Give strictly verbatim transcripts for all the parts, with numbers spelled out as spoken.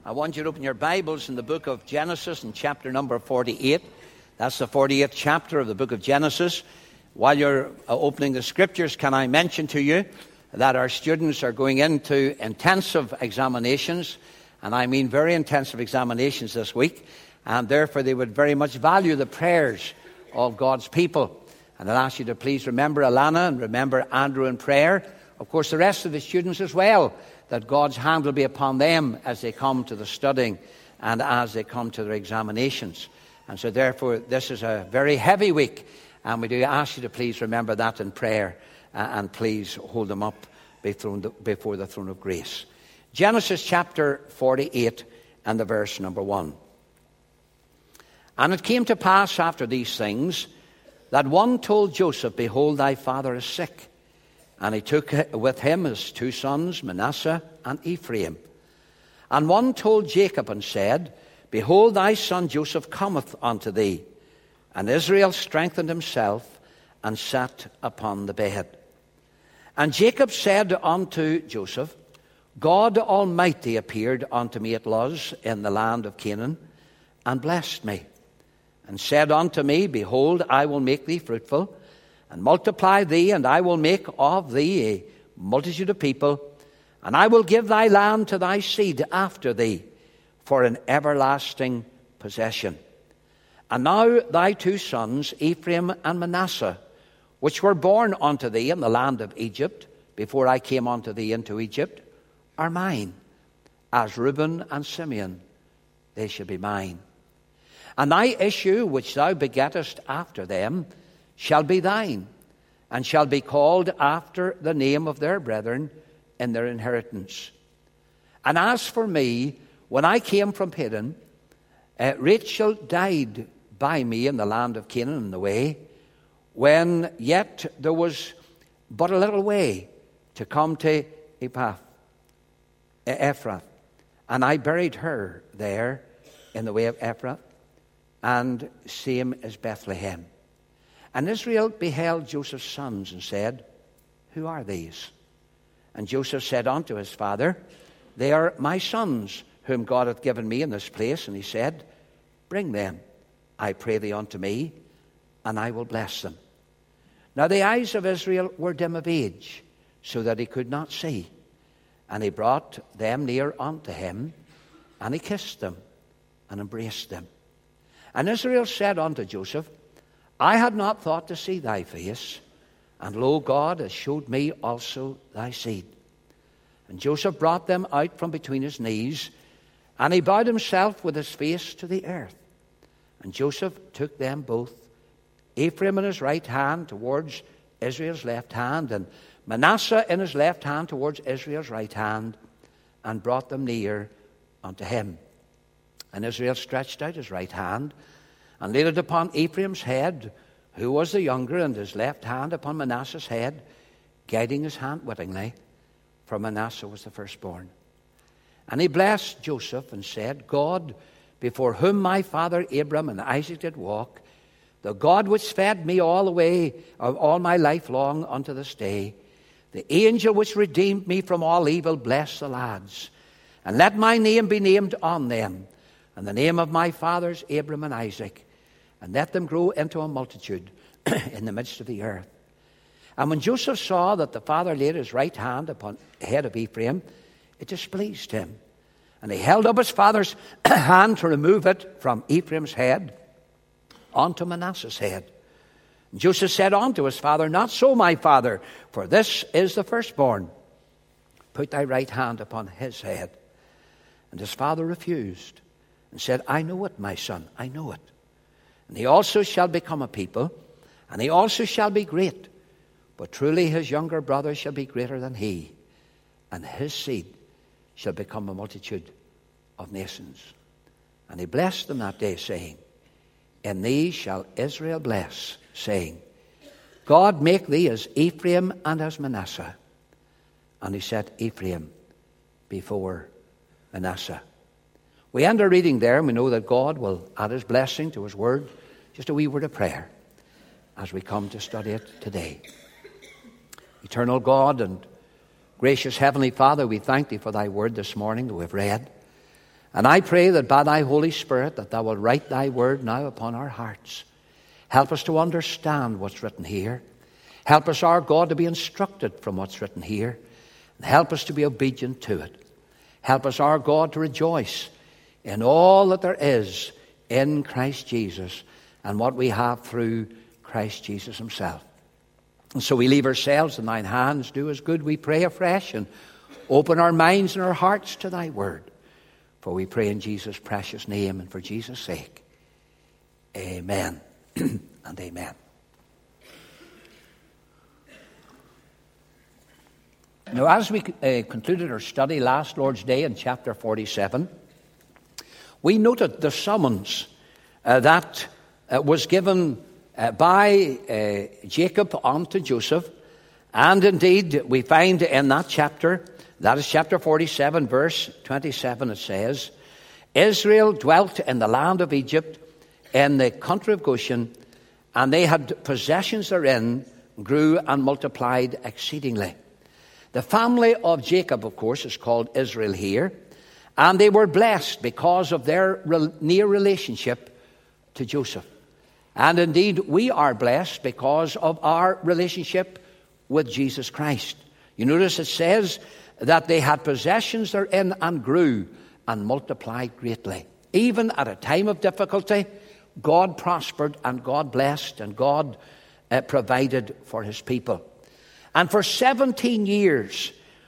I want you to open your Bibles in the book of Genesis in chapter number forty-eight. That's the forty-eighth chapter of the book of Genesis. While you're uh, opening the scriptures, can I mention to you that our students are going into intensive examinations, and I mean very intensive examinations this week, and therefore they would very much value the prayers of God's people. And I'll ask you to please remember Alana and remember Andrew in prayer. Of course, the rest of the students as well, that God's hand will be upon them as they come to the studying and as they come to their examinations. And so therefore, this is a very heavy week, and we do ask you to please remember that in prayer, uh, and please hold them up before the throne of grace. Genesis chapter forty-eight and the verse number one. And it came to pass after these things that one told Joseph, Behold, thy father is sick. And he took with him his two sons, Manasseh and Ephraim. And one told Jacob and said, Behold, thy son Joseph cometh unto thee. And Israel strengthened himself and sat upon the bed. And Jacob said unto Joseph, God Almighty appeared unto me at Luz in the land of Canaan, and blessed me, and said unto me, Behold, I will make thee fruitful, and multiply thee, and I will make of thee a multitude of people, and I will give thy land to thy seed after thee for an everlasting possession. And now thy two sons, Ephraim and Manasseh, which were born unto thee in the land of Egypt, before I came unto thee into Egypt, are mine. As Reuben and Simeon, they shall be mine. And thy issue, which thou begettest after them, shall be thine, and shall be called after the name of their brethren in their inheritance. And as for me, when I came from Padan, uh, Rachel died by me in the land of Canaan in the way, when yet there was but a little way to come to Ephrath, Ephrath. And I buried her there in the way of Ephrath, and same as Bethlehem. And Israel beheld Joseph's sons and said, Who are these? And Joseph said unto his father, They are my sons, whom God hath given me in this place. And he said, Bring them, I pray thee, unto me, and I will bless them. Now the eyes of Israel were dim of age, so that he could not see. And he brought them near unto him, and he kissed them, and embraced them. And Israel said unto Joseph, I had not thought to see thy face, and lo, God has showed me also thy seed. And Joseph brought them out from between his knees, and he bowed himself with his face to the earth. And Joseph took them both, Ephraim in his right hand towards Israel's left hand, and Manasseh in his left hand towards Israel's right hand, and brought them near unto him. And Israel stretched out his right hand, and laid it upon Ephraim's head, who was the younger, and his left hand upon Manasseh's head, guiding his hand wittingly, for Manasseh was the firstborn. And he blessed Joseph, and said, God, before whom my father Abram and Isaac did walk, the God which fed me all the way of all my life long unto this day, the angel which redeemed me from all evil, bless the lads, and let my name be named on them, and the name of my fathers Abram and Isaac, and let them grow into a multitude in the midst of the earth. And when Joseph saw that the father laid his right hand upon the head of Ephraim, it displeased him. And he held up his father's hand to remove it from Ephraim's head onto Manasseh's head. And Joseph said unto his father, Not so, my father, for this is the firstborn. Put thy right hand upon his head. And his father refused, and said, I know it, my son, I know it. And he also shall become a people, and he also shall be great. But truly his younger brother shall be greater than he, and his seed shall become a multitude of nations. And he blessed them that day, saying, In thee shall Israel bless, saying, God make thee as Ephraim and as Manasseh. And he set Ephraim before Manasseh. We end our reading there, and we know that God will add his blessing to his word. Just a wee word of prayer as we come to study it today. Eternal God and gracious Heavenly Father, we thank thee for thy word this morning that we've read. And I pray that by thy Holy Spirit that thou wilt write thy word now upon our hearts. Help us to understand what's written here. Help us, our God, to be instructed from what's written here. And help us to be obedient to it. Help us, our God, to rejoice in all that there is in Christ Jesus and what we have through Christ Jesus himself. And so we leave ourselves in thine hands. Do us good, we pray afresh, and open our minds and our hearts to thy word. For we pray in Jesus' precious name and for Jesus' sake. Amen and amen. Now, as we uh, concluded our study last Lord's Day in chapter forty-seven, we noted the summons uh, that uh, was given uh, by uh, Jacob unto Joseph. And indeed, we find in that chapter, that is chapter forty-seven, verse twenty-seven, it says, Israel dwelt in the land of Egypt, in the country of Goshen, and they had possessions therein, grew and multiplied exceedingly. The family of Jacob, of course, is called Israel here, and they were blessed because of their near relationship to Joseph. And indeed, we are blessed because of our relationship with Jesus Christ. You notice it says that they had possessions therein and grew and multiplied greatly. Even at a time of difficulty, God prospered and God blessed and God uh, provided for his people. And for seventeen years,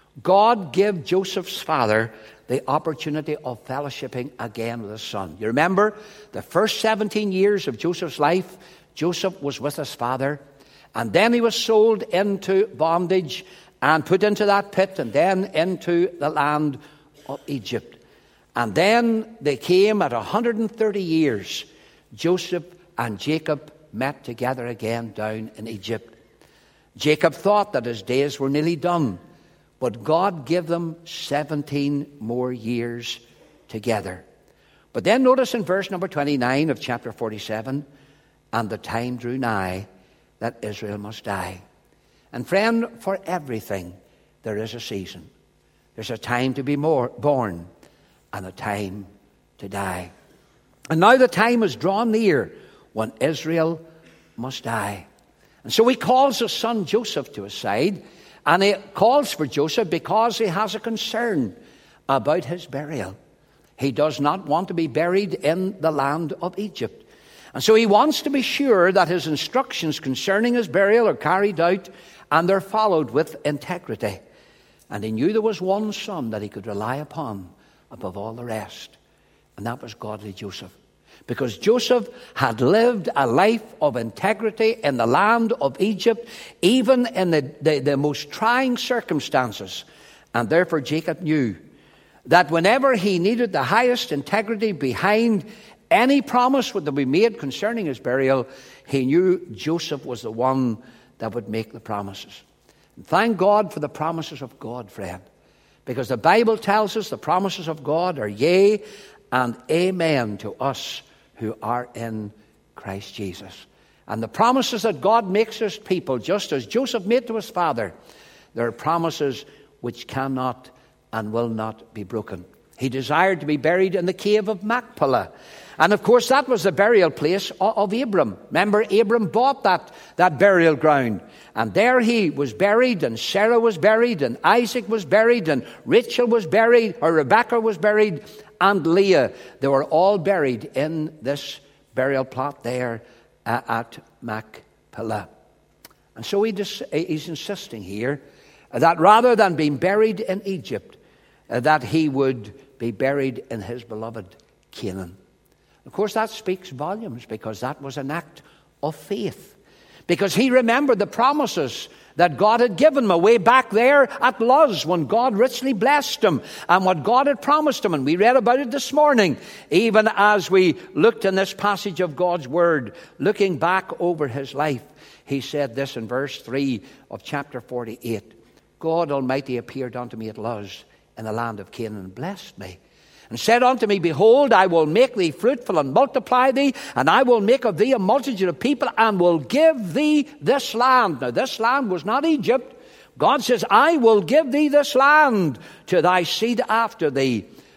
God gave Joseph's father the opportunity of fellowshipping again with his son. You remember, the first seventeen years of Joseph's life, Joseph was with his father, and then he was sold into bondage and put into that pit and then into the land of Egypt. And then they came at one hundred thirty years. Joseph and Jacob met together again down in Egypt. Jacob thought that his days were nearly done, but God gave them seventeen more years together. But then notice in verse number twenty-nine of chapter forty-seven, and the time drew nigh that Israel must die. And friend, for everything there is a season. There's a time to be more born and a time to die. And now the time is drawn near when Israel must die. And so he calls his son Joseph to his side, and he calls for Joseph because he has a concern about his burial. He does not want to be buried in the land of Egypt. And so he wants to be sure that his instructions concerning his burial are carried out and they're followed with integrity. And he knew there was one son that he could rely upon above all the rest, and that was godly Joseph. Because Joseph had lived a life of integrity in the land of Egypt, even in the, the, the most trying circumstances. And therefore Jacob knew that whenever he needed the highest integrity behind any promise that would be made concerning his burial, he knew Joseph was the one that would make the promises. And thank God for the promises of God, friend. Because the Bible tells us the promises of God are yea and amen to us who are in Christ Jesus. And the promises that God makes his people, just as Joseph made to his father, there are promises which cannot and will not be broken. He desired to be buried in the cave of Machpelah. And of course that was the burial place of Abram. Remember, Abram bought that, that burial ground. And there he was buried, and Sarah was buried, and Isaac was buried, and Rachel was buried, or Rebekah was buried, and Leah. They were all buried in this burial plot there uh, at Machpelah. And so he dis- he's insisting here that rather than being buried in Egypt, uh, that he would be buried in his beloved Canaan. Of course, that speaks volumes, because that was an act of faith. Because he remembered the promises that God had given him way back there at Luz, when God richly blessed him, and what God had promised him. And we read about it this morning, even as we looked in this passage of God's word, looking back over his life. He said this in verse three of chapter forty-eight. God Almighty appeared unto me at Luz in the land of Canaan, and blessed me, and said unto me, Behold, I will make thee fruitful and multiply thee, and I will make of thee a multitude of people, and will give thee this land. Now, this land was not Egypt. God says, I will give thee this land to thy seed after thee,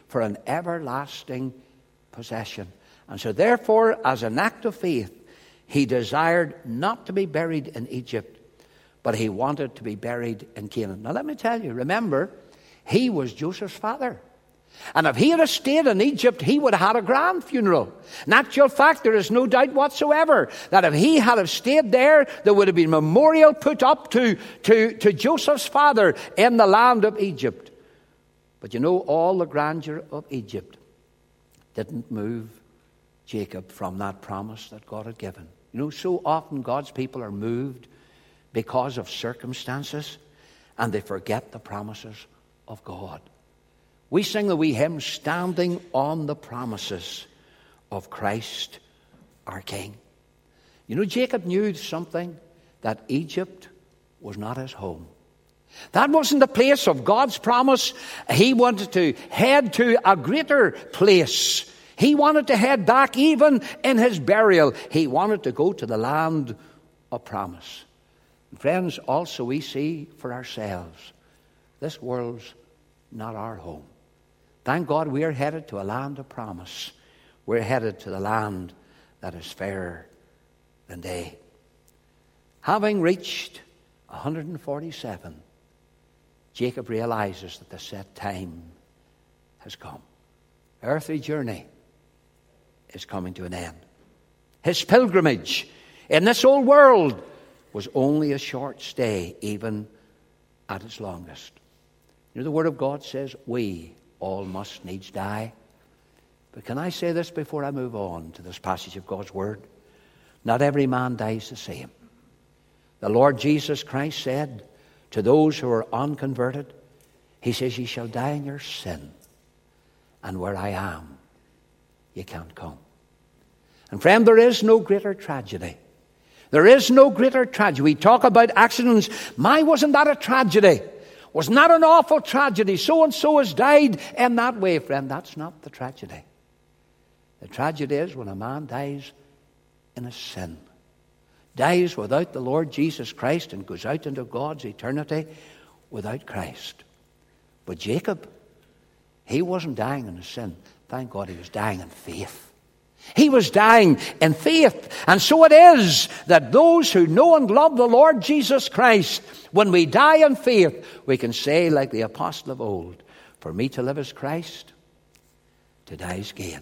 for an everlasting possession. And so therefore, as an act of faith, he desired not to be buried in Egypt, but he wanted to be buried in Canaan. Now let me tell you, remember, he was Joseph's father. And if he had stayed in Egypt, he would have had a grand funeral. In actual fact, there is no doubt whatsoever that if he had have stayed there, there would have been a memorial put up to, to, to Joseph's father in the land of Egypt. But you know, all the grandeur of Egypt didn't move Jacob from that promise that God had given. You know, so often God's people are moved because of circumstances, and they forget the promises of God. We sing the wee hymn, standing on the promises of Christ our King. You know, Jacob knew something, that Egypt was not his home. That wasn't the place of God's promise. He wanted to head to a greater place. He wanted to head back even in his burial. He wanted to go to the land of promise. And friends, also we see for ourselves, this world's not our home. Thank God we are headed to a land of promise. We're headed to the land that is fairer than day. Having reached one hundred forty-seven, Jacob realizes that the set time has come. Earthly journey is coming to an end. His pilgrimage in this old world was only a short stay, even at its longest. You know, the Word of God says we all must needs die. But can I say this before I move on to this passage of God's Word? Not every man dies the same. The Lord Jesus Christ said to those who are unconverted, he says, ye shall die in your sin, and where I am, you can't come. And friend, there is no greater tragedy. There is no greater tragedy. We talk about accidents. My, wasn't that a tragedy? Wasn't that an awful tragedy? So-and-so has died in that way. Friend, that's not the tragedy. The tragedy is when a man dies in a sin. Dies without the Lord Jesus Christ and goes out into God's eternity without Christ. But Jacob, he wasn't dying in a sin. Thank God he was dying in faith. He was dying in faith. And so it is that those who know and love the Lord Jesus Christ, when we die in faith, we can say like the apostle of old, for me to live is Christ, to die is gain.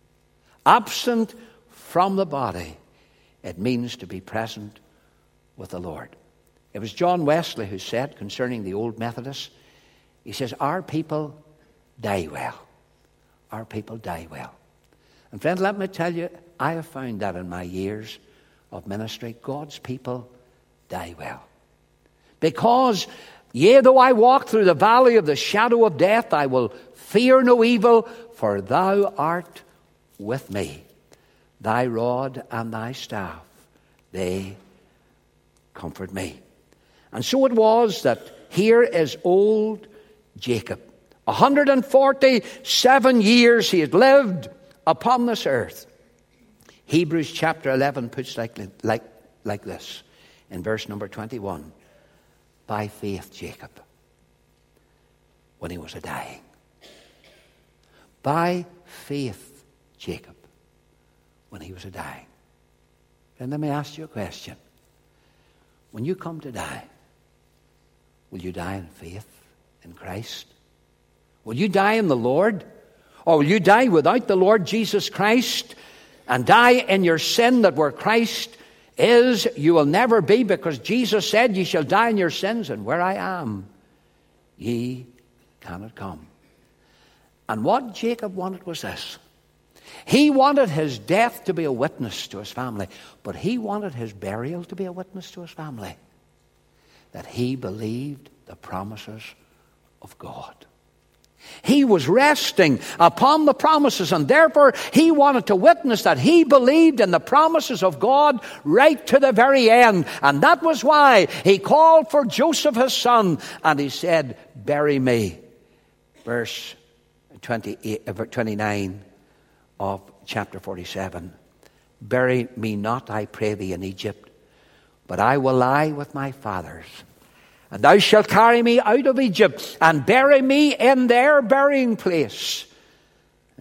Absent from the body, it means to be present with the Lord. It was John Wesley who said concerning the old Methodists, he says, our people die well. Our people die well. And friend, let me tell you, I have found that in my years of ministry, God's people die well. Because, yea, though I walk through the valley of the shadow of death, I will fear no evil, for thou art with me. Thy rod and thy staff, they comfort me. And so it was that here is old Jacob. one hundred forty-seven years he had lived upon this earth. Hebrews chapter eleven puts like, like, like this in verse number twenty-one. By faith Jacob, when he was a-dying. By faith Jacob, when he was a-dying. And let me ask you a question. When you come to die, will you die in faith in Christ? Will you die in the Lord? Or will you die without the Lord Jesus Christ and die in your sin, that where Christ is, you will never be, because Jesus said, ye shall die in your sins, and where I am, ye cannot come. And what Jacob wanted was this. He wanted his death to be a witness to his family, but he wanted his burial to be a witness to his family, that he believed the promises of God. He was resting upon the promises, and therefore he wanted to witness that he believed in the promises of God right to the very end. And that was why he called for Joseph his son, and he said, bury me. Verse twenty-eight, twenty-nine of chapter forty-seven. Bury me not, I pray thee, in Egypt, but I will lie with my fathers. And thou shalt carry me out of Egypt and bury me in their burying place.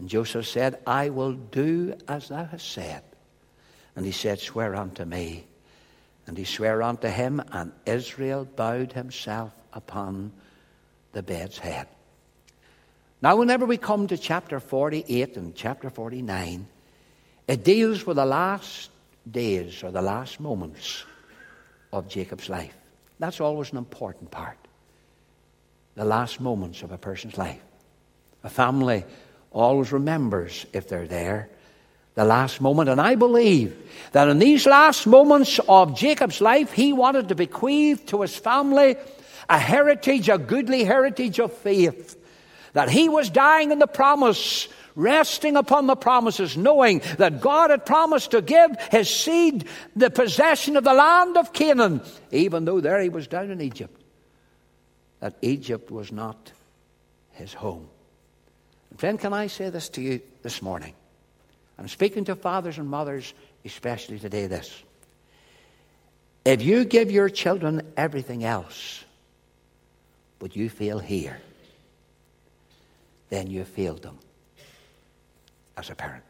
And Joseph said, I will do as thou hast said. And he said, swear unto me. And he sware unto him, and Israel bowed himself upon the bed's head. Now, whenever we come to chapter forty-eight and chapter forty-nine, it deals with the last days or the last moments of Jacob's life. That's always an important part. The last moments of a person's life. A family always remembers, if they're there, the last moment. And I believe that in these last moments of Jacob's life, he wanted to bequeath to his family a heritage, a goodly heritage of faith. That he was dying in the promise, resting upon the promises, knowing that God had promised to give his seed the possession of the land of Canaan, even though there he was down in Egypt. That Egypt was not his home. And friend, can I say this to you this morning? I'm speaking to fathers and mothers, especially today, this. If you give your children everything else, but you fail here, then you failed them as a parent.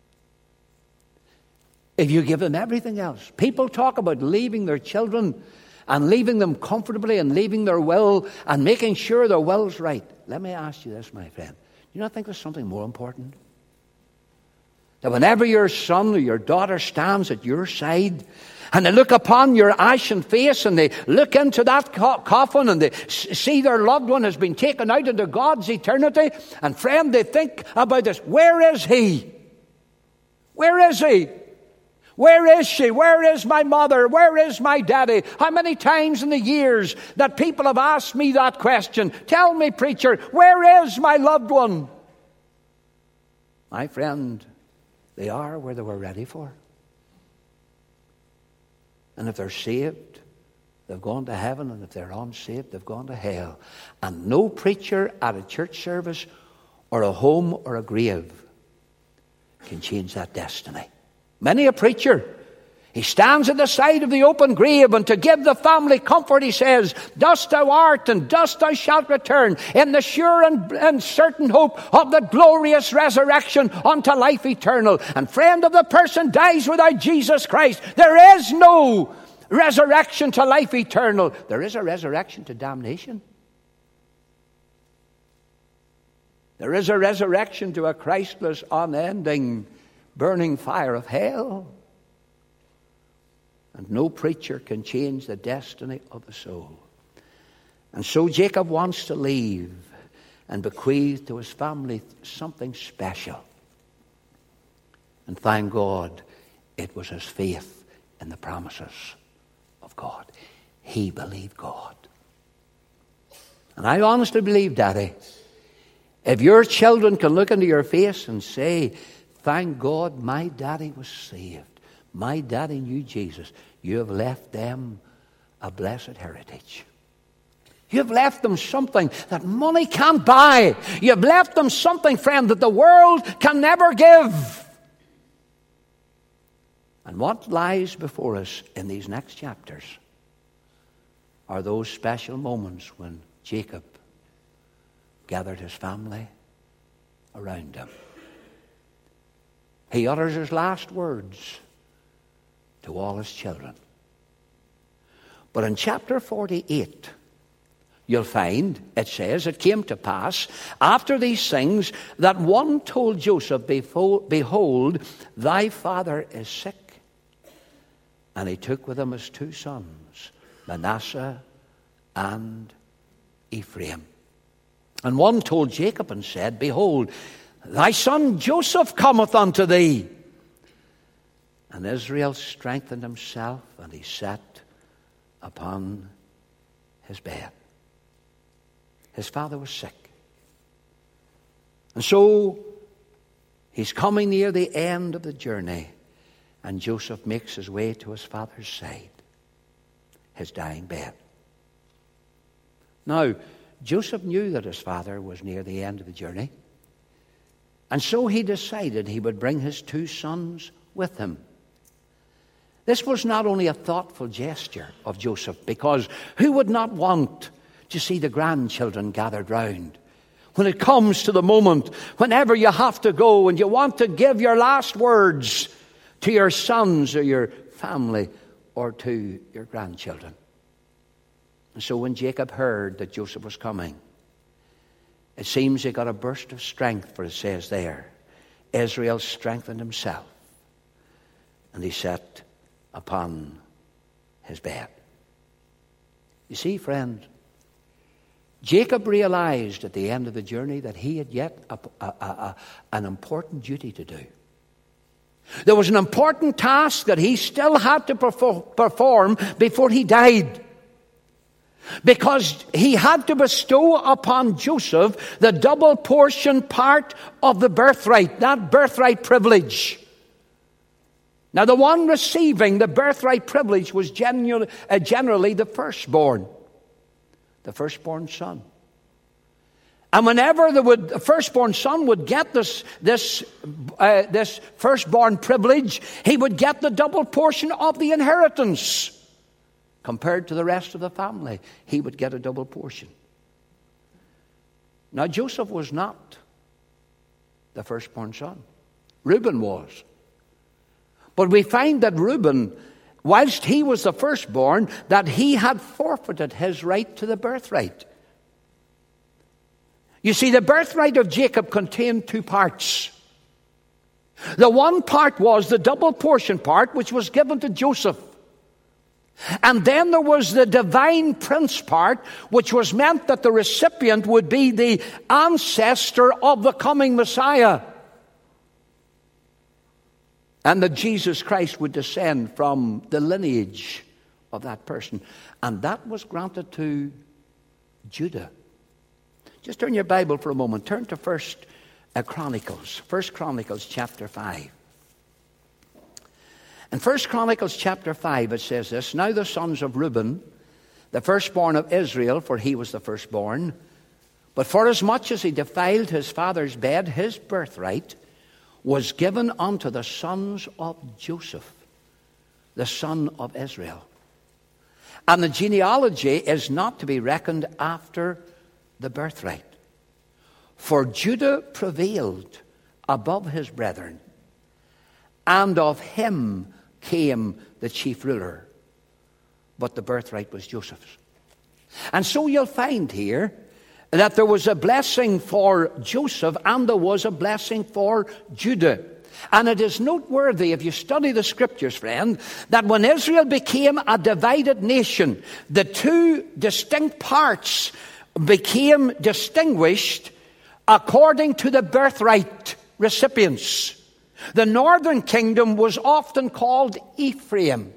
If you give them everything else, people talk about leaving their children and leaving them comfortably and leaving their will and making sure their will's right. Let me ask you this, my friend. Do you not think there's something more important? That whenever your son or your daughter stands at your side and they look upon your ashen face and they look into that co- coffin and they s- see their loved one has been taken out into God's eternity, and friend, they think about this. Where is he? Where is he? Where is she? Where is my mother? Where is my daddy? How many times in the years that people have asked me that question? Tell me, preacher, where is my loved one? My friend, they are where they were ready for. And if they're saved, they've gone to heaven. And if they're unsaved, they've gone to hell. And no preacher at a church service or a home or a grave can change that destiny. Many a preacher, he stands at the side of the open grave, and to give the family comfort, he says, dust thou art, and dust thou shalt return, in the sure and, and certain hope of the glorious resurrection unto life eternal. And friend, if the person dies without Jesus Christ, there is no resurrection to life eternal. There is a resurrection to damnation. There is a resurrection to a Christless, unending, burning fire of hell. And no preacher can change the destiny of the soul. And so Jacob wants to leave and bequeath to his family something special. And thank God, it was his faith in the promises of God. He believed God. And I honestly believe, Daddy, if your children can look into your face and say, thank God my daddy was saved, my daddy knew Jesus, you have left them a blessed heritage. You have left them something that money can't buy. You have left them something, friend, that the world can never give. And what lies before us in these next chapters are those special moments when Jacob gathered his family around him. He utters his last words to all his children. But in chapter forty-eight, you'll find, it says, it came to pass after these things that one told Joseph, behold, thy father is sick. And he took with him his two sons, Manasseh and Ephraim. And one told Jacob and said, behold, thy son Joseph cometh unto thee. And Israel strengthened himself, and he sat upon his bed. His father was sick. And so he's coming near the end of the journey, and Joseph makes his way to his father's side, his dying bed. Now, Joseph knew that his father was near the end of the journey, and so he decided he would bring his two sons with him. This was not only a thoughtful gesture of Joseph, because who would not want to see the grandchildren gathered round when it comes to the moment, whenever you have to go and you want to give your last words to your sons or your family or to your grandchildren. And so when Jacob heard that Joseph was coming, it seems he got a burst of strength, for it says there, Israel strengthened himself, and he sat upon his bed. You see, friend, Jacob realized at the end of the journey that he had yet a, a, a, a, an important duty to do. There was an important task that he still had to perform before he died. Because he had to bestow upon Joseph the double portion part of the birthright, that birthright privilege. Now, the one receiving the birthright privilege was generally, uh, generally the firstborn, the firstborn son. And whenever the, would, the firstborn son would get this, this, uh, this firstborn privilege, he would get the double portion of the inheritance. Compared to the rest of the family, he would get a double portion. Now, Joseph was not the firstborn son. Reuben was. But we find that Reuben, whilst he was the firstborn, that he had forfeited his right to the birthright. You see, the birthright of Jacob contained two parts. The one part was the double portion part, which was given to Joseph. And then there was the divine prince part, which was meant that the recipient would be the ancestor of the coming Messiah. And that Jesus Christ would descend from the lineage of that person. And that was granted to Judah. Just turn your Bible for a moment. Turn to First uh, Chronicles. First Chronicles chapter five. In First Chronicles chapter five it says this, Now the sons of Reuben, the firstborn of Israel, for he was the firstborn, but forasmuch as he defiled his father's bed, his birthright was given unto the sons of Joseph, the son of Israel. And the genealogy is not to be reckoned after the birthright. For Judah prevailed above his brethren, and of him came the chief ruler. But the birthright was Joseph's. And so you'll find here that there was a blessing for Joseph and there was a blessing for Judah. And it is noteworthy, if you study the scriptures, friend, that when Israel became a divided nation, the two distinct parts became distinguished according to the birthright recipients. The northern kingdom was often called Ephraim.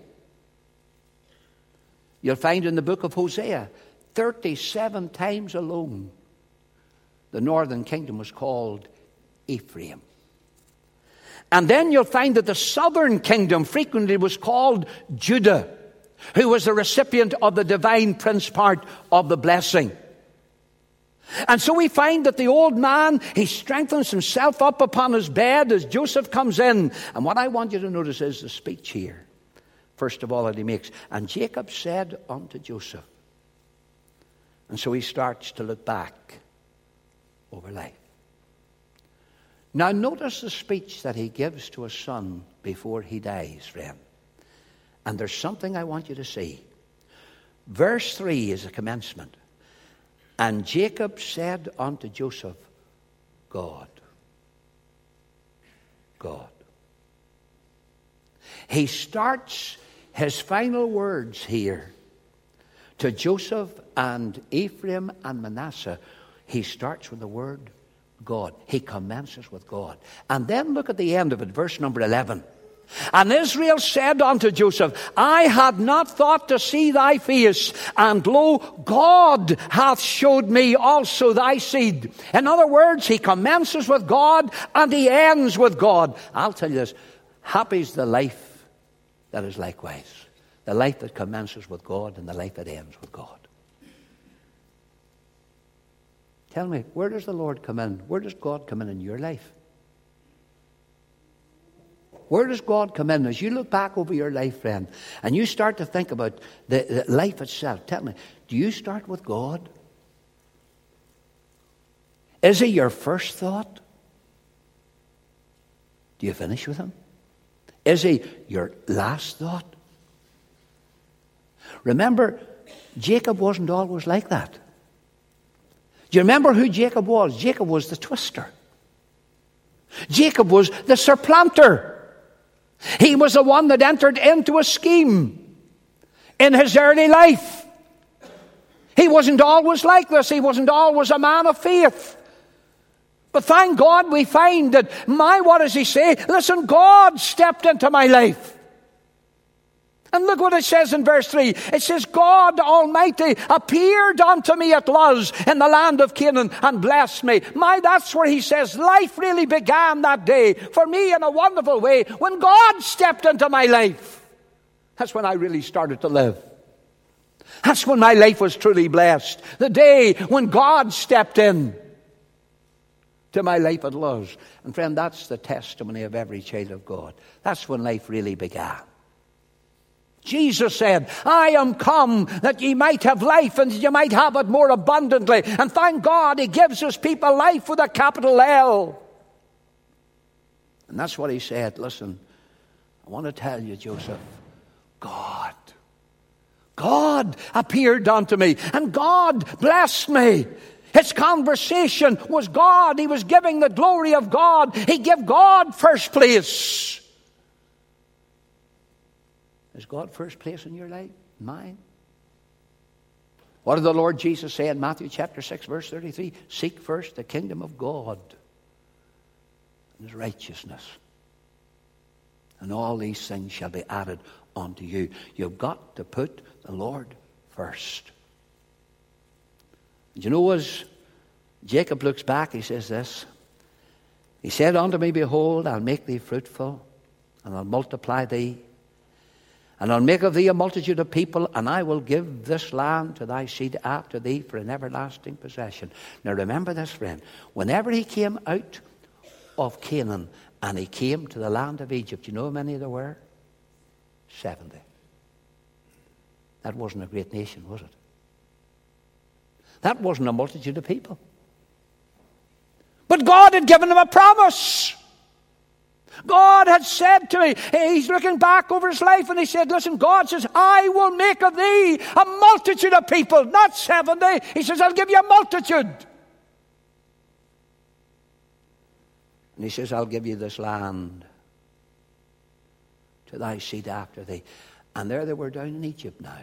You'll find in the book of Hosea, thirty-seven times alone, the northern kingdom was called Ephraim. And then you'll find that the southern kingdom frequently was called Judah, who was the recipient of the divine prince part of the blessing. And so we find that the old man, he strengthens himself up upon his bed as Joseph comes in. And what I want you to notice is the speech here. First of all, that he makes. And Jacob said unto Joseph. And so he starts to look back over life. Now notice the speech that he gives to his son before he dies, friend. And there's something I want you to see. Verse three is a commencement. And Jacob said unto Joseph, God. God. He starts his final words here to Joseph and Ephraim and Manasseh. He starts with the word God. He commences with God. And then look at the end of it, verse number eleven. And Israel said unto Joseph, I had not thought to see thy face, and lo, God hath showed me also thy seed. In other words, he commences with God and he ends with God. I'll tell you this, happy is the life that is likewise. The life that commences with God and the life that ends with God. Tell me, where does the Lord come in? Where does God come in in your life? Where does God come in? As you look back over your life, friend, and you start to think about the, the life itself, tell me, do you start with God? Is he your first thought? Do you finish with him? Is he your last thought? Remember, Jacob wasn't always like that. Do you remember who Jacob was? Jacob was the twister. Jacob was the supplanter. He was the one that entered into a scheme in his early life. He wasn't always like this. He wasn't always a man of faith. But thank God we find that, my, what does he say? Listen, God stepped into my life. And look what it says in verse three. It says, God Almighty appeared unto me at Luz in the land of Canaan and blessed me. My, that's where he says life really began that day for me in a wonderful way. When God stepped into my life, that's when I really started to live. That's when my life was truly blessed. The day when God stepped in to my life at Luz. And friend, that's the testimony of every child of God. That's when life really began. Jesus said, I am come that ye might have life and that ye might have it more abundantly. And thank God he gives his people life with a capital L. And that's what he said. Listen, I want to tell you, Joseph, God, God appeared unto me and God blessed me. His conversation was God. He was giving the glory of God. He gave God first place. Is God first place in your life? Mine? What did the Lord Jesus say in Matthew chapter six, verse thirty-three? Seek first the kingdom of God and his righteousness, and all these things shall be added unto you. You've got to put the Lord first. And you know, as Jacob looks back, he says this. He said unto me, behold, I'll make thee fruitful, and I'll multiply thee, and I'll make of thee a multitude of people, and I will give this land to thy seed after thee for an everlasting possession. Now remember this, friend. Whenever he came out of Canaan and he came to the land of Egypt, you know how many there were? Seventy. That wasn't a great nation, was it? That wasn't a multitude of people. But God had given him a promise. God had said to me, he's looking back over his life and he said, listen, God says, I will make of thee a multitude of people, not seventy. He says, I'll give you a multitude. And he says, I'll give you this land to thy seed after thee. And there they were down in Egypt now.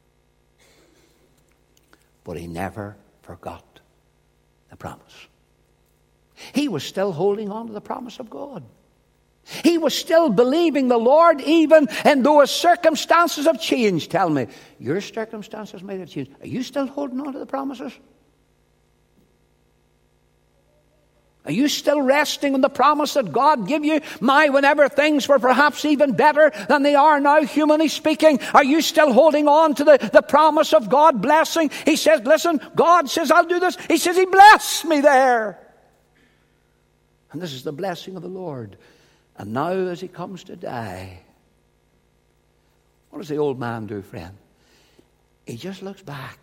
But he never forgot the promise. He was still holding on to the promise of God. He was still believing the Lord even in those circumstances have changed. Tell me, your circumstances might have changed. Are you still holding on to the promises? Are you still resting on the promise that God gave you? My, whenever things were perhaps even better than they are now, humanly speaking, are you still holding on to the, the promise of God blessing? He says, listen, God says, I'll do this. He says, he blessed me there. And this is the blessing of the Lord. And now as he comes to die, what does the old man do, friend? He just looks back.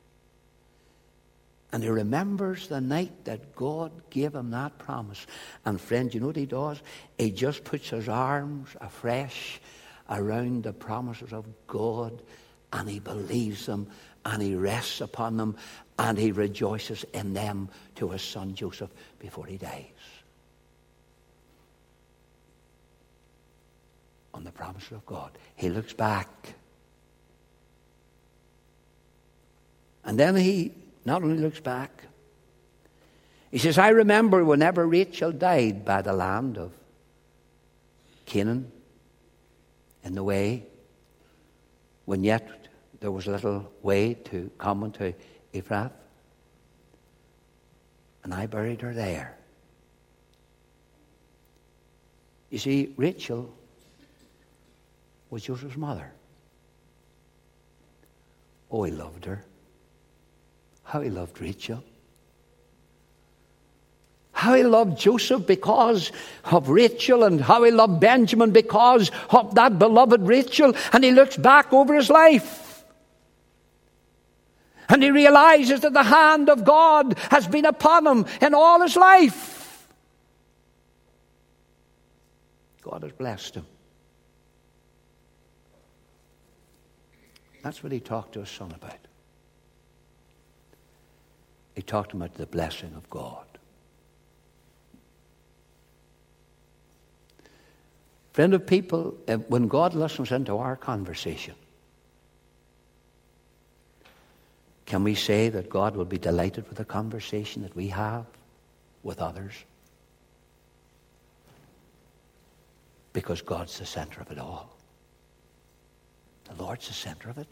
And he remembers the night that God gave him that promise. And friend, you know what he does? He just puts his arms afresh around the promises of God. And he believes them. And he rests upon them. And he rejoices in them to his son Joseph before he dies. On the promises of God. He looks back. And then he not only looks back, he says, I remember whenever Rachel died by the land of Canaan in the way, when yet there was a little way to come unto Ephrath, and I buried her there. You see, Rachel was Joseph's mother. Oh, he loved her. How he loved Rachel. How he loved Joseph because of Rachel, and how he loved Benjamin because of that beloved Rachel. And he looks back over his life. And he realizes that the hand of God has been upon him in all his life. God has blessed him. That's what he talked to his son about. He talked to him about the blessing of God. Friend of people, when God listens into our conversation, can we say that God will be delighted with the conversation that we have with others? Because God's the center of it all. The Lord's the center of it.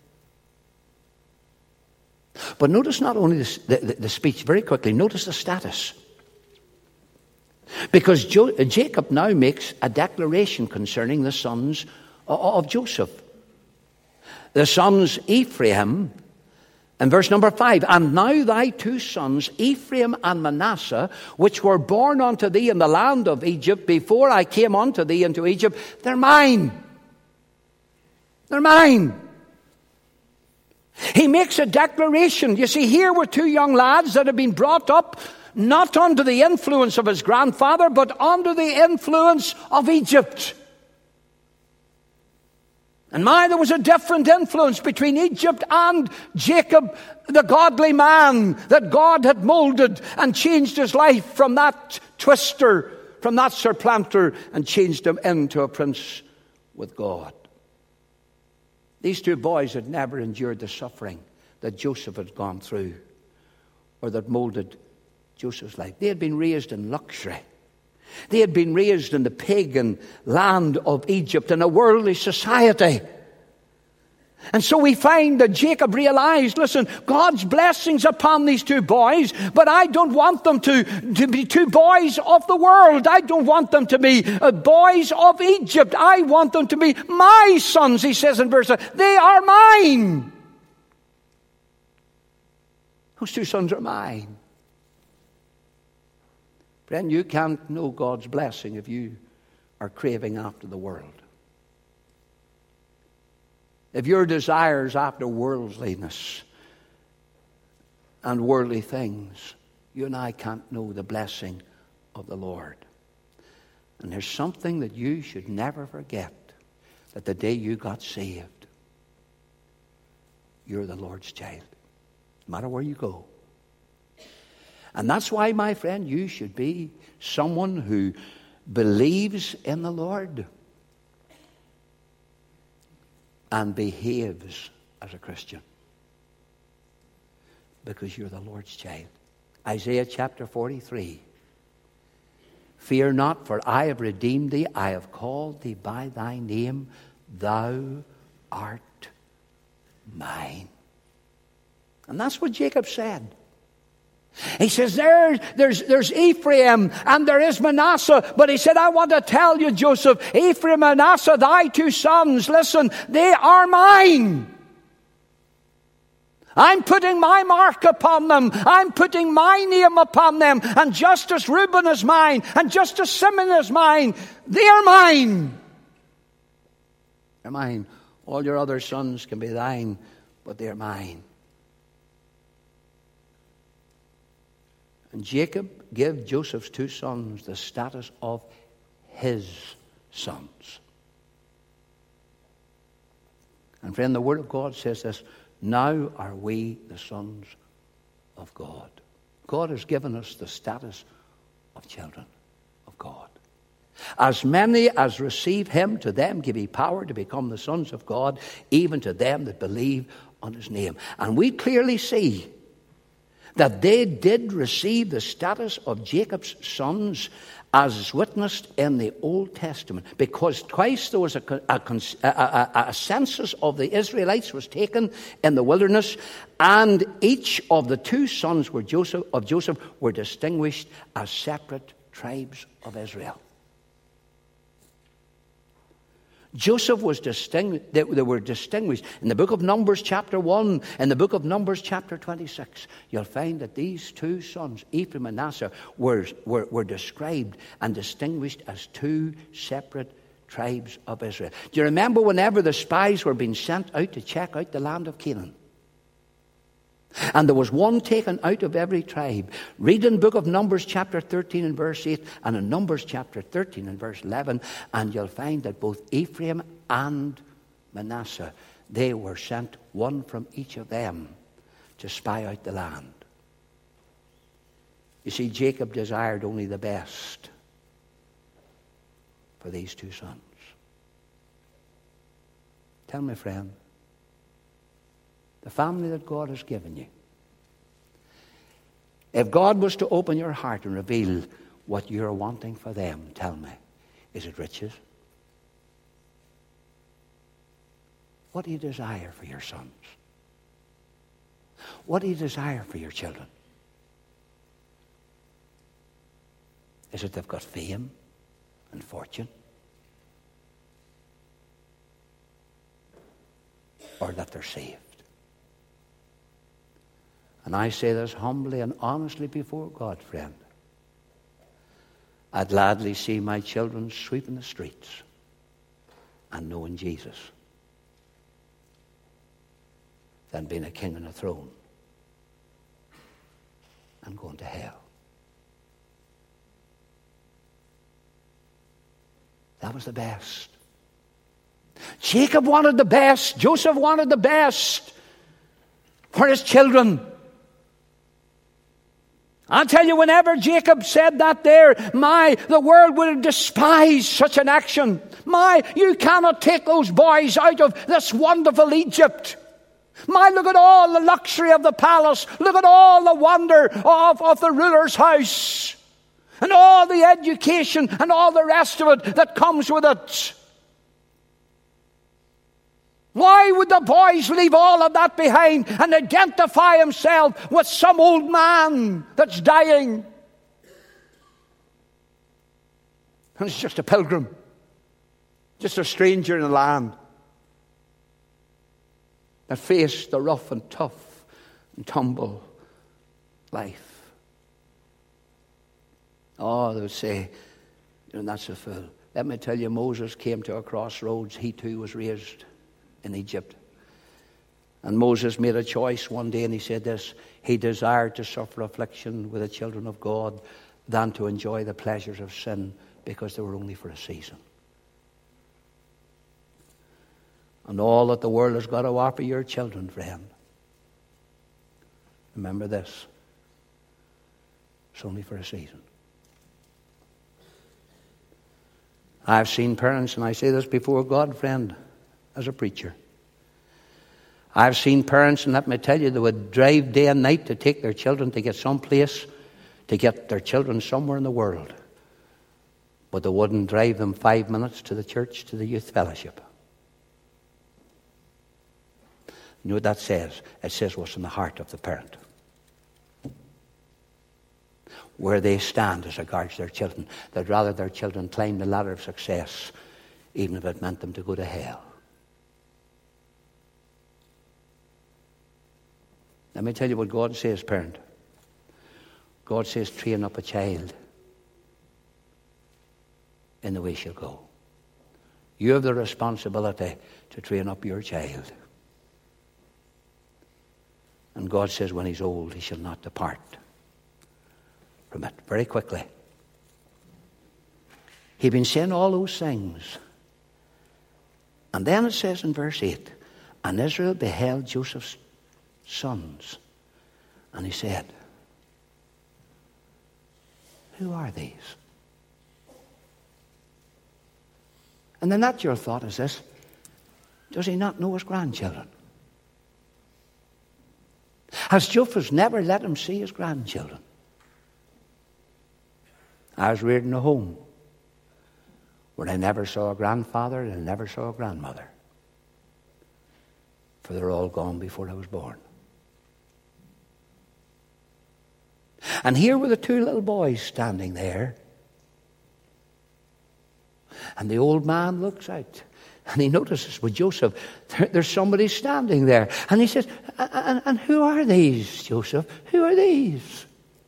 But notice not only the, the, the speech, very quickly, notice the status. Because jo- Jacob now makes a declaration concerning the sons of Joseph. The sons Ephraim, in verse number five, and now thy two sons, Ephraim and Manasseh, which were born unto thee in the land of Egypt, before I came unto thee into Egypt, they're mine. They're mine. He makes a declaration. You see, here were two young lads that had been brought up not under the influence of his grandfather, but under the influence of Egypt. And my, there was a different influence between Egypt and Jacob, the godly man that God had molded and changed his life from that twister, from that supplanter, and changed him into a prince with God. These two boys had never endured the suffering that Joseph had gone through, or that molded Joseph's life. They had been raised in luxury. They had been raised in the pagan land of Egypt, in a worldly society. And so we find that Jacob realized, listen, God's blessings upon these two boys, but I don't want them to, to be two boys of the world. I don't want them to be uh, boys of Egypt. I want them to be my sons, he says in verse seven. They are mine. Those two sons are mine. Friend, you can't know God's blessing if you are craving after the world. If your desires after worldliness and worldly things, you and I can't know the blessing of the Lord. And there's something that you should never forget, that the day you got saved, you're the Lord's child, no matter where you go. And that's why, my friend, you should be someone who believes in the Lord and behaves as a Christian, because you're the Lord's child. Isaiah chapter forty-three. Fear not, for I have redeemed thee. I have called thee by thy name. Thou art mine. And that's what Jacob said. He says, there, there's, there's Ephraim and there is Manasseh. But he said, I want to tell you, Joseph, Ephraim and Manasseh, thy two sons, listen, they are mine. I'm putting my mark upon them. I'm putting my name upon them. And just as Reuben is mine, and just as Simeon is mine, they are mine. They're mine. All your other sons can be thine, but they're mine. And Jacob gave Joseph's two sons the status of his sons. And friend, the Word of God says this, now are we the sons of God. God has given us the status of children of God. As many as receive him, to them give he power to become the sons of God, even to them that believe on his name. And we clearly see that they did receive the status of Jacob's sons as witnessed in the Old Testament, because twice there was a, a, a, a census of the Israelites was taken in the wilderness, and each of the two sons were Joseph, of Joseph were distinguished as separate tribes of Israel. Joseph was distinguished, they, they were distinguished. In the book of Numbers chapter one, in the book of Numbers chapter twenty-six, you'll find that these two sons, Ephraim and Manasseh, were, were, were described and distinguished as two separate tribes of Israel. Do you remember whenever the spies were being sent out to check out the land of Canaan? And there was one taken out of every tribe. Read in the book of Numbers chapter thirteen and verse eight, and in Numbers chapter thirteen and verse eleven, and you'll find that both Ephraim and Manasseh, they were sent, one from each of them, to spy out the land. You see, Jacob desired only the best for these two sons. Tell me, friend, the family that God has given you, if God was to open your heart and reveal what you're wanting for them, tell me, is it riches? What do you desire for your sons? What do you desire for your children? Is it they've got fame and fortune? Or that they're saved? And I say this humbly and honestly before God, friend. I'd gladly see my children sweeping the streets and knowing Jesus than being a king on a throne and going to hell. That was the best. Jacob wanted the best. Joseph wanted the best for his children. I'll tell you, whenever Jacob said that there, my, the world would have despised such an action. My, you cannot take those boys out of this wonderful Egypt. My, look at all the luxury of the palace. Look at all the wonder of, of the ruler's house. And all the education and all the rest of it that comes with it. Why would the boys leave all of that behind and identify himself with some old man that's dying? And it's just a pilgrim, just a stranger in the land that faced the rough and tough and tumble life. Oh, they would say, you're not so fool. Let me tell you, Moses came to a crossroads. He too was raised in Egypt. And Moses made a choice one day, and he said this: he desired to suffer affliction with the children of God than to enjoy the pleasures of sin, because they were only for a season. And all that the world has got to offer your children, friend, remember this: it's only for a season. I've seen parents, and I say this before God, friend, as a preacher. I've seen parents, and let me tell you, they would drive day and night to take their children to get someplace, to get their children somewhere in the world. But they wouldn't drive them five minutes to the church, to the youth fellowship. You know what that says? It says what's in the heart of the parent. Where they stand as regards their children. They'd rather their children climb the ladder of success, even if it meant them to go to hell. Let me tell you what God says, parent. God says, train up a child in the way she'll go. You have the responsibility to train up your child. And God says when he's old, he shall not depart from it. Very quickly. He'd been saying all those things. And then it says in verse eight, and Israel beheld Joseph's sons, and he said, who are these? And the natural thought is this: does he not know his grandchildren? Has Joseph never let him see his grandchildren? I was reared in a home where I never saw a grandfather and I never saw a grandmother, for they're all gone before I was born. And here were the two little boys standing there. And the old man looks out and he notices with Joseph, there, there's somebody standing there. And he says, and, and who are these, Joseph? Who are these?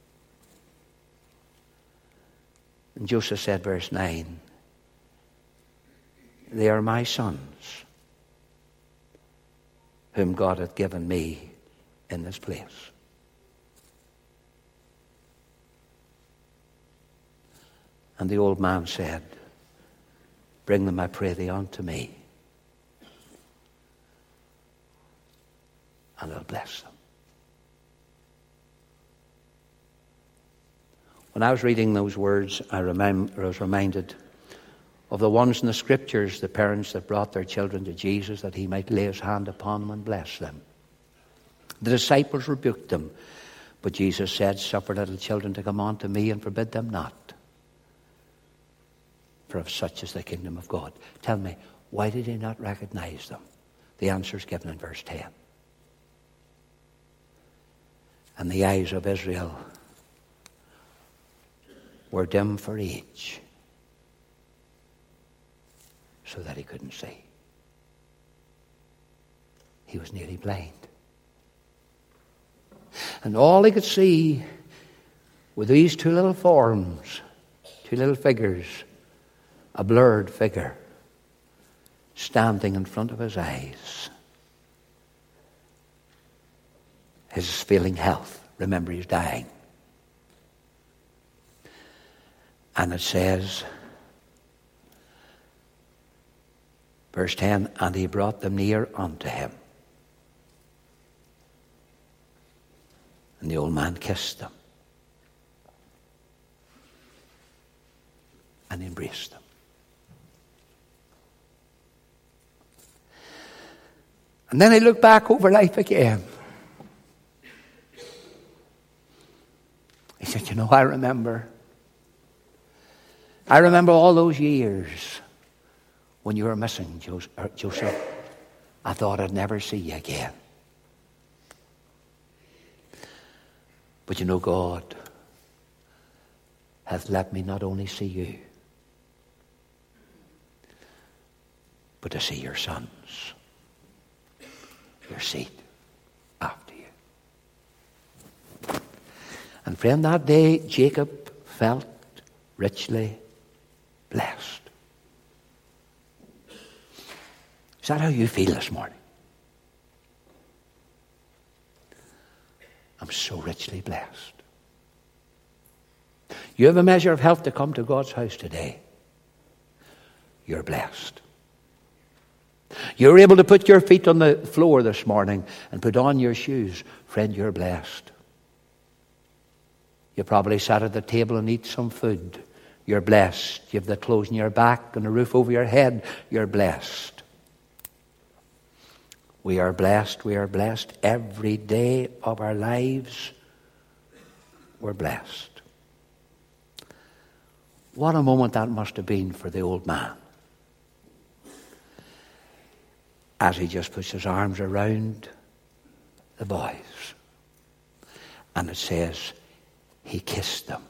And Joseph said, verse nine, they are my sons, whom God hath given me in this place. And the old man said, bring them, I pray thee, unto me, and I'll bless them. When I was reading those words, I, remem- I was reminded of the ones in the Scriptures, the parents that brought their children to Jesus that he might lay his hand upon them and bless them. The disciples rebuked them, but Jesus said, suffer little children to come unto me and forbid them not, for of such is the kingdom of God. Tell me, why did he not recognize them? The answer is given in verse ten. And the eyes of Israel were dim for age, so that he couldn't see. He was nearly blind. And all he could see were these two little forms, two little figures, a blurred figure, standing in front of his eyes. His failing health. Remember, he's dying. And it says, verse ten, and he brought them near unto him. And the old man kissed them and embraced them. And then he looked back over life again. He said, you know, I remember. I remember all those years when you were missing, Joseph. I thought I'd never see you again. But you know, God hath let me not only see you, but to see your sons, your seed after you. And friend, that day Jacob felt richly blessed. Is that how you feel this morning? I'm so richly blessed. You have a measure of health to come to God's house today. You're blessed. You're able to put your feet on the floor this morning and put on your shoes. Friend, you're blessed. You probably sat at the table and eat some food. You're blessed. You have the clothes on your back and a roof over your head. You're blessed. We are blessed. We are blessed every day of our lives. We're blessed. What a moment that must have been for the old man, as he just puts his arms around the boys. And it says, he kissed them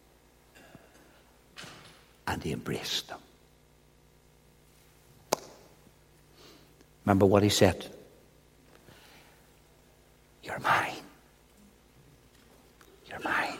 and he embraced them. Remember what he said? You're mine. You're mine.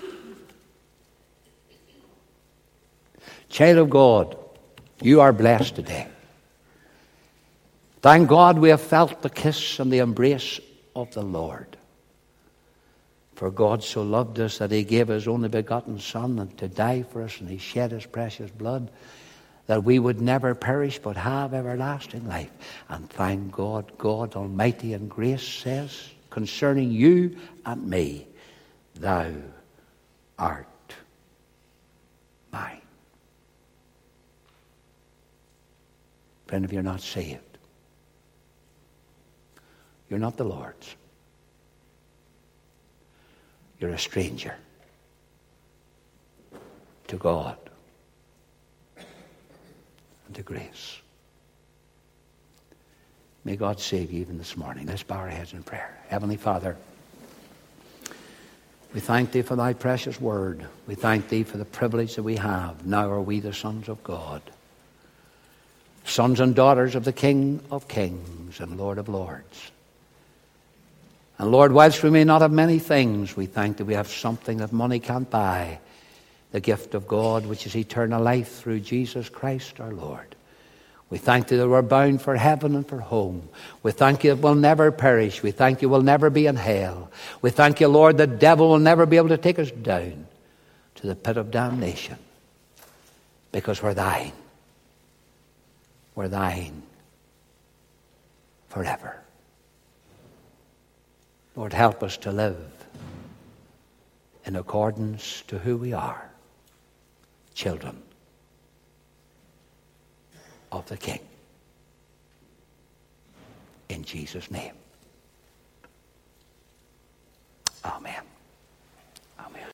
Child of God, you are blessed today. Thank God we have felt the kiss and the embrace of the Lord. For God so loved us that he gave his only begotten Son and to die for us, and he shed his precious blood that we would never perish but have everlasting life. And thank God, God Almighty in grace says concerning you and me, thou art mine. Friend, if you're not saved, you're not the Lord's. You're a stranger to God and to grace. May God save you even this morning. Let's bow our heads in prayer. Heavenly Father, we thank thee for thy precious word. We thank thee for the privilege that we have. Now are we the sons of God, sons and daughters of the King of kings and Lord of lords. And Lord, whilst we may not have many things, we thank that we have something that money can't buy, the gift of God, which is eternal life through Jesus Christ our Lord. We thank you that we're bound for heaven and for home. We thank you that we'll never perish. We thank you we'll never be in hell. We thank you, Lord, the devil will never be able to take us down to the pit of damnation, because we're thine. We're thine forever. Lord, help us to live in accordance to who we are, children of the King. In Jesus' name.